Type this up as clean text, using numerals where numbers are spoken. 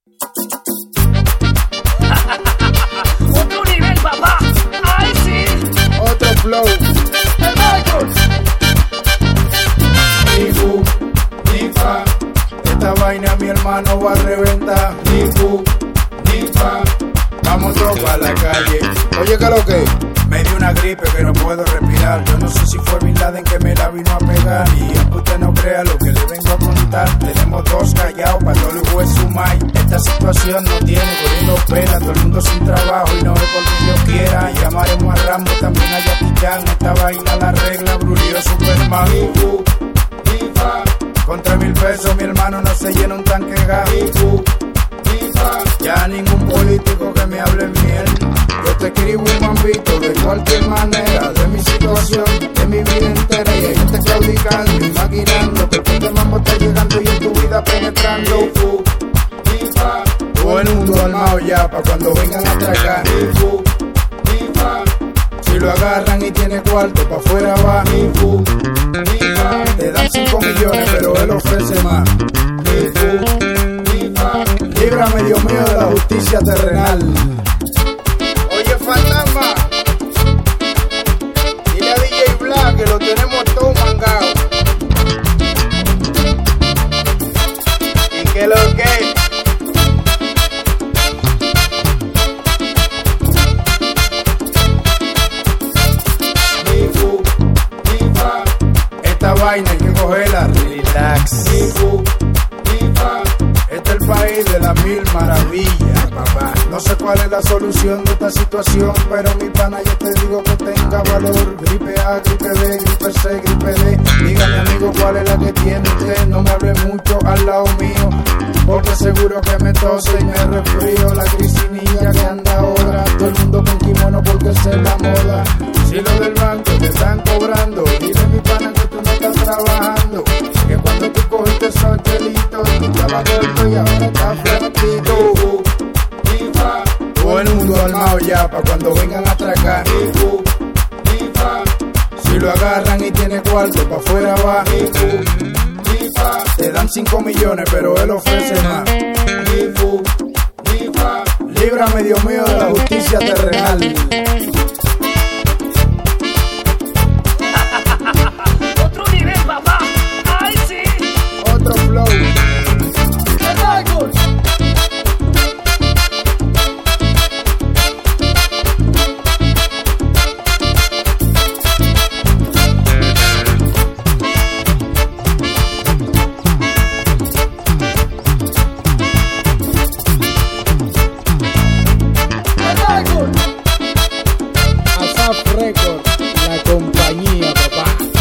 Otro nivel, papá. ¡Ay, sí! Otro flow. ¡El Michael! Ni fu, ni fa. Esta vaina mi hermano va a reventar. Ni fu, ni fa. Vamos todos a la calle. Oye, ¿qué lo que? Me dio una gripe que no puedo respirar. Yo no sé si fue Bin Laden que me la vino a pegar. Y aunque usted no crea lo que le vengo a contar, tenemos dos callados para todo el hueso may. Esta situación no tiene corriendo pena. Todo el mundo sin trabajo y no es porque yo quiera. Llamaremos a Rambo, también a Jackie Chan. Esta vaina la regla, Brulio Superman. Con 3,000 pesos mi hermano no se llena un tanque de gas. Ya ningún político que me hable miel. Yo te escribo un mambito de cualquier manera, de mi situación, de mi vida entera. Y hay gente claudicando y maquinando que este mambo está llegando y en tu vida penetrando. Todo el mundo armado ya pa' cuando vengan a atracar. Si lo agarran y tiene cuarto, pa' afuera va. Te dan 5 millones pero él ofrece más. Líbrame, Dios mío, de la justicia terrenal. Oye, fantasma, dile a DJ Black que lo tenemos todo mangado. ¿Y qué lo que? Esta vaina hay que cogerla, relax. Este es el país de las 1000 maravillas, papá. No sé cuál es la solución de esta situación, pero mi pana yo te digo que tenga valor. Gripe A, gripe B, gripe C, gripe D. Dígame amigo cuál es la que tiene usted. No me hable mucho al lado mío, porque seguro que me tose y me resfrío. La crisinilla que anda ahora, todo el mundo con kimono porque esa es la moda. Si los del banco te están cobrando, dile mi pana que tú no estás trabajando, que cuando tú cogiste esos chelitos, tú estabas gordo y ahora estás flaquito. Todo el mundo armado ya pa' cuando vengan a atracar. Si lo agarran y tiene cuarto, pa' afuera va. Te dan 5 millones pero él ofrece más. Líbrame, Dios mío, de la justicia terrenal. Otro nivel, papá. ¡Ay, sí! Otro flow. ¡El Michael! Asaf Record, la compañía, papá.